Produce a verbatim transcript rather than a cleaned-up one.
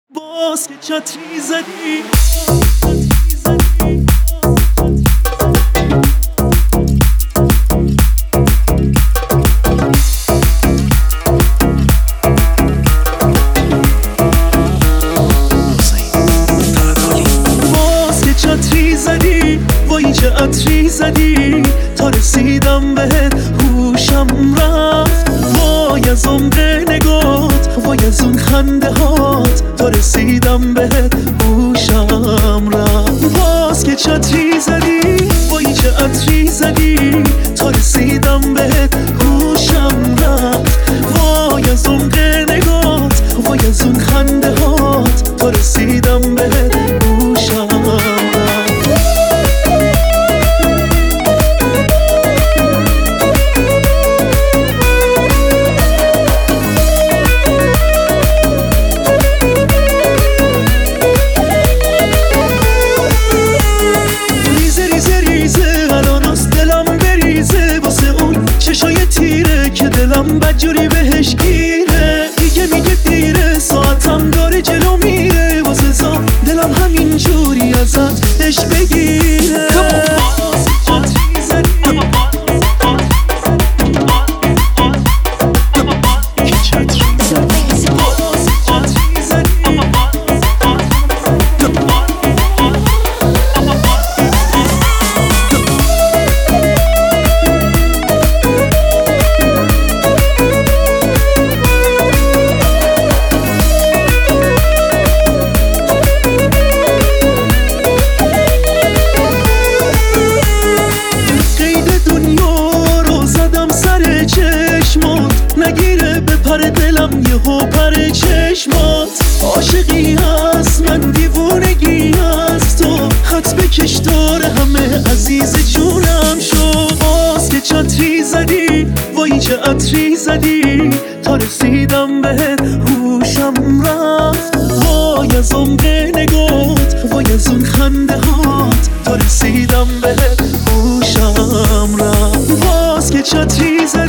باز که چتری زدی باز که چتری زدی وای چه عطری زدی تا رسیدم بهت هوشم رفت وای از عمق نگات وای از اون خنده هات تا رسیدم بهت هوشم رفت باز که چتری زدی وای چه عطری زدی تا رسیدم بهت هوشم رفت وای از عمق نگات وای از اون خنده هات تا رسیدم بهت هوشم که دلم بدجوری بهش گیره دیگه میگه دیره ساعتم داره جلو میره واسه زا دلم همین جوری ازت عشق بگیره نگیره به پر دلم یهو پر چشمات عاشقی هست من دیوونگی هست تو خط بکش داره همه عزیز جونم شد باز که چتری زدی وای چه عطری زدی تا رسیدم بهت هوشم رفت وای از عمق نگات وای از اون خنده هات تا رسیدم بهت هوشم رفت باز که چتری زدی